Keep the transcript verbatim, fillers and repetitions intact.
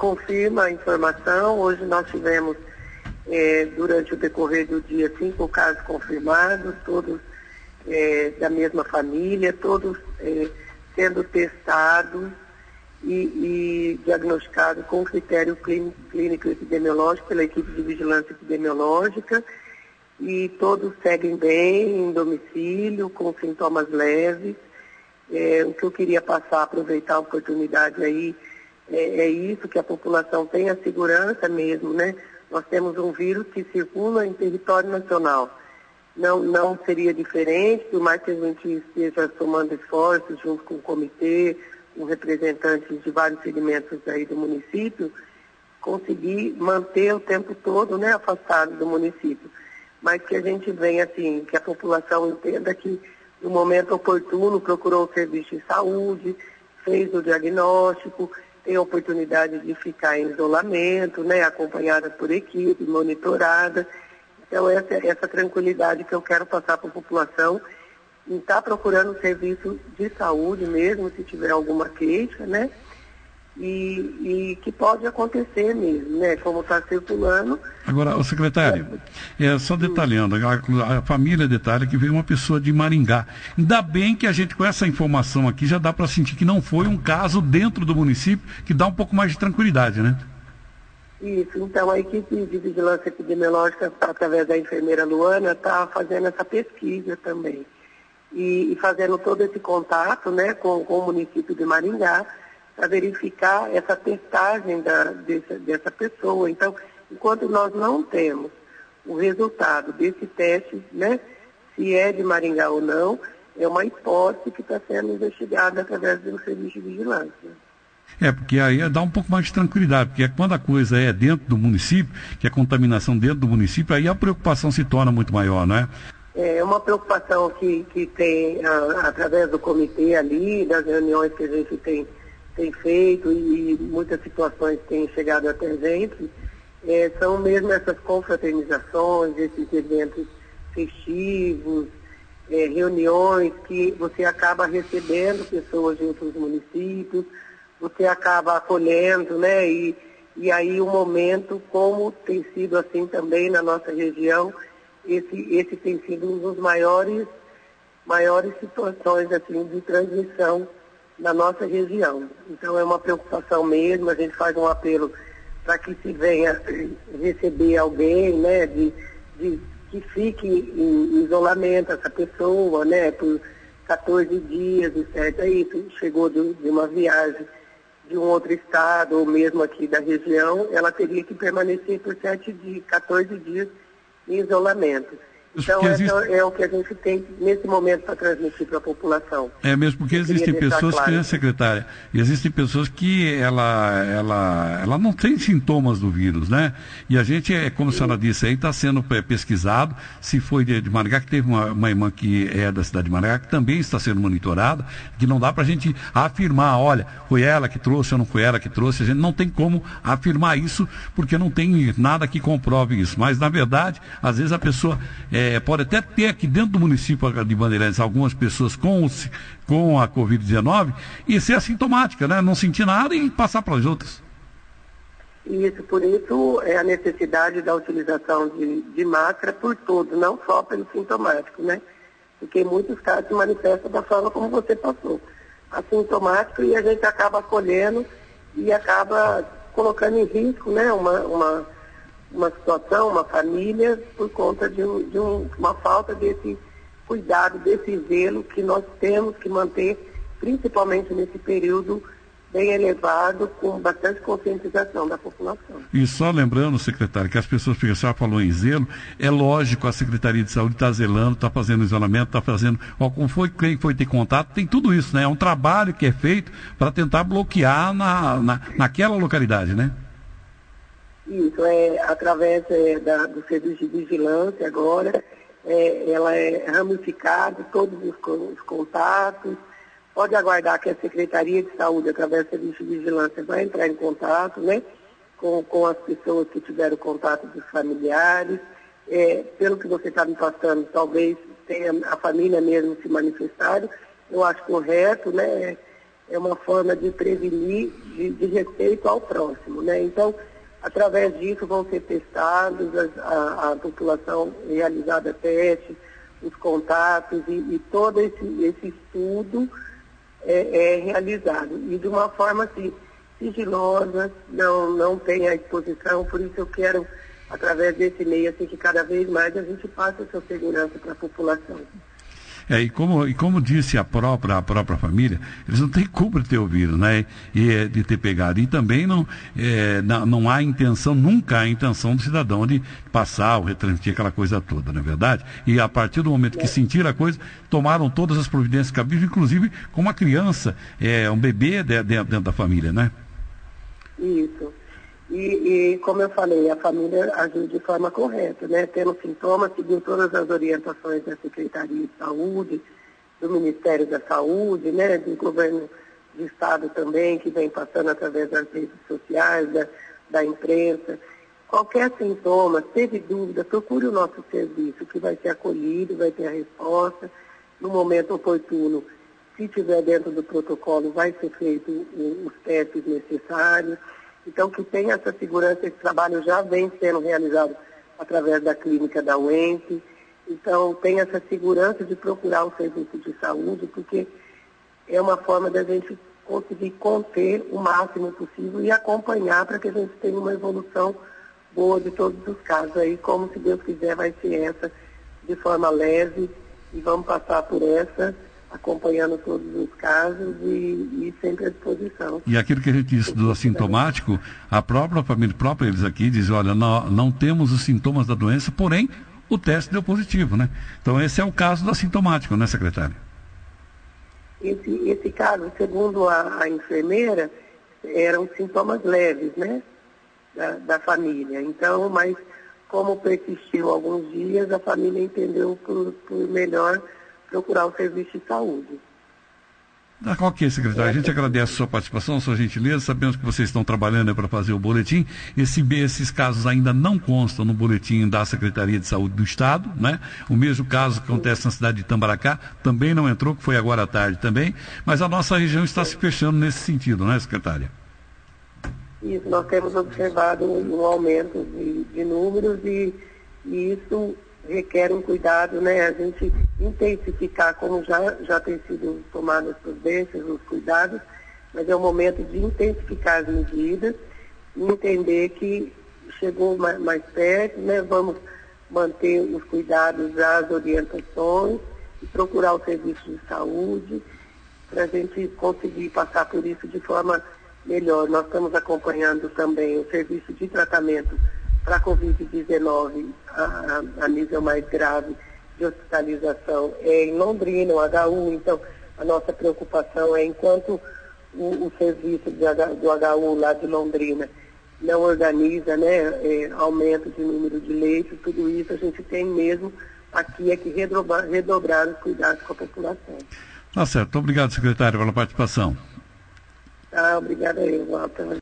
confirma a informação. Hoje nós tivemos, é, durante o decorrer do dia, cinco casos confirmados, todos é, da mesma família, todos é, sendo testados e, e diagnosticados com critério clínico, clínico epidemiológico pela equipe de vigilância epidemiológica, e todos seguem bem em domicílio, com sintomas leves. É, o que eu queria passar, aproveitar a oportunidade aí, é, é isso, que a população tenha segurança mesmo, né? Nós temos um vírus que circula em território nacional. Não, não seria diferente, por mais que a gente esteja somando esforços junto com o comitê, com representantes de vários segmentos aí do município, conseguir manter o tempo todo, né, afastado do município. Mas que a gente venha assim, que a população entenda que no momento oportuno procurou o serviço de saúde, fez o diagnóstico, tem a oportunidade de ficar em isolamento, né, acompanhada por equipe, monitorada. Então essa, essa tranquilidade que eu quero passar para a população, em estar procurando serviço de saúde mesmo, se tiver alguma queixa, né? E, e que pode acontecer mesmo, né? Como está circulando. Agora, o secretário, é, só detalhando, a, a família detalha que veio uma pessoa de Maringá. Ainda bem que a gente, com essa informação aqui, já dá para sentir que não foi um caso dentro do município, que dá um pouco mais de tranquilidade, né? Isso, então a equipe de vigilância epidemiológica, através da enfermeira Luana, está fazendo essa pesquisa também. E, e fazendo todo esse contato, né, com, com o município de Maringá, para verificar essa testagem da, dessa, dessa pessoa. Então, enquanto nós não temos o resultado desse teste, né, se é de Maringá ou não, é uma hipótese que está sendo investigada através do serviço de vigilância. É, porque aí dá um pouco mais de tranquilidade, porque quando a coisa é dentro do município, que a contaminação dentro do município, aí a preocupação se torna muito maior, não é? É uma preocupação que, que tem, a, através do comitê ali, das reuniões que a gente tem tem feito e muitas situações têm chegado até a gente, é, são mesmo essas confraternizações, esses eventos festivos, é, reuniões que você acaba recebendo pessoas de outros municípios, você acaba acolhendo, né? E, e aí o momento, como tem sido assim também na nossa região, esse, esse tem sido um dos maiores, maiores situações assim, de transmissão na nossa região. Então é uma preocupação mesmo, a gente faz um apelo para que se venha receber alguém, né, de, de que fique em isolamento essa pessoa, né, por quatorze dias, certo? É isso, chegou de, de uma viagem de um outro estado ou mesmo aqui da região, ela teria que permanecer por sete dias, quatorze dias em isolamento. Então, existe... é o que a gente tem nesse momento para transmitir para a população. É mesmo, porque existem pessoas claro. que, né, secretária, existem pessoas que ela, ela, ela não tem sintomas do vírus, né? E a gente, é como Sim. a senhora disse, aí está sendo pesquisado, se foi de, de Maringá, que teve uma, uma irmã que é da cidade de Maringá, que também está sendo monitorada, que não dá para a gente afirmar, olha, foi ela que trouxe ou não foi ela que trouxe, a gente não tem como afirmar isso, porque não tem nada que comprove isso. Mas, na verdade, às vezes a pessoa... É, É, pode até ter aqui dentro do município de Bandeirantes algumas pessoas com, os, com a covid dezenove e ser assintomática, né? Não sentir nada e passar para as outras. Isso, por isso é a necessidade da utilização de, de máscara por todos, não só pelo sintomático, né? Porque em muitos casos se manifesta da forma como você passou. Assintomático, e a gente acaba acolhendo e acaba colocando em risco, né? Uma... uma uma situação, uma família, por conta de, um, de um, uma falta desse cuidado, desse zelo que nós temos que manter, principalmente nesse período bem elevado, com bastante conscientização da população. E só lembrando, secretário, que as pessoas, porque a senhora falou em zelo, é lógico, a Secretaria de Saúde está zelando, está fazendo isolamento, está fazendo, ó, como foi, quem foi ter contato, tem tudo isso, né? É um trabalho que é feito para tentar bloquear na, na, naquela localidade, né? Isso, é através é, da, do serviço de vigilância agora, é, ela é ramificada, todos os, os contatos. Pode aguardar que a Secretaria de Saúde, através do serviço de vigilância, vai entrar em contato, né, com, com as pessoas que tiveram contato dos familiares. É, pelo que você está me passando, talvez tenha a família mesmo se manifestado. Eu acho correto, né, é uma forma de prevenir, de, de respeito ao próximo, né? Então, através disso vão ser testados, a, a, a população realizada testes, os contatos e, e todo esse, esse estudo é, é realizado. E de uma forma assim, sigilosa, não, não tem a exposição, por isso eu quero, através desse meio, assim, que cada vez mais a gente passe essa segurança para a população. É, e como, e como disse a própria, a própria família, eles não têm culpa de ter ouvido, né? E de ter pegado. E também não, é, não, não há intenção, nunca há intenção do cidadão de passar ou retransmitir aquela coisa toda, não é verdade? E a partir do momento que sentiram a coisa, tomaram todas as providências cabíveis, inclusive com uma criança, é, um bebê dentro, dentro da família, né? Isso. E, e, como eu falei, a família agiu de forma correta, né? Tendo sintomas, seguiu todas as orientações da Secretaria de Saúde, do Ministério da Saúde, né? Do governo de Estado também, que vem passando através das redes sociais, da, da imprensa. Qualquer sintoma, teve dúvida, procure o nosso serviço, que vai ser acolhido, vai ter a resposta no momento oportuno. Se estiver dentro do protocolo, vai ser feito os testes necessários. Então, que tenha essa segurança, esse trabalho já vem sendo realizado através da clínica da U E N P. Então, tem essa segurança de procurar o serviço de saúde, porque é uma forma da gente conseguir conter o máximo possível e acompanhar para que a gente tenha uma evolução boa de todos os casos. Aí, como se Deus quiser, vai ser essa de forma leve e vamos passar por essa, acompanhando todos os casos e, e sempre à disposição. E aquilo que a gente disse do assintomático, a própria família, própria eles aqui, dizem, olha, não, não temos os sintomas da doença, porém o teste deu positivo, né? Então esse é o caso do assintomático, né, secretária? Esse, esse caso, segundo a, a enfermeira, eram sintomas leves, né, da, da família. Então, mas como persistiu alguns dias, a família entendeu por, por melhor procurar o serviço de saúde. Ok, secretário. A gente agradece a sua participação, a sua gentileza. Sabemos que vocês estão trabalhando para fazer o boletim. Esse, esses casos ainda não constam no boletim da Secretaria de Saúde do Estado, né? O mesmo caso que acontece na cidade de Itambaracá também não entrou, que foi agora à tarde também. Mas a nossa região está se fechando nesse sentido, né, secretária? Isso, nós temos observado um aumento de, de números e, e isso requer um cuidado, né? A gente intensificar, como já, já tem sido tomadas as providências, os cuidados, mas é o momento de intensificar as medidas e entender que chegou mais, mais perto, né? Vamos manter os cuidados, as orientações e procurar o serviço de saúde para a gente conseguir passar por isso de forma melhor. Nós estamos acompanhando também o serviço de tratamento para a covid dezenove, a, a nível mais grave de hospitalização é em Londrina, o H U. Então, a nossa preocupação é, enquanto o, o serviço de H, do H U lá de Londrina não organiza, né, é, aumento de número de leitos, tudo isso a gente tem mesmo aqui é que redobrar, redobrar os cuidados com a população. Tá certo. Obrigado, secretário, pela participação. Tá, obrigada aí, Walter.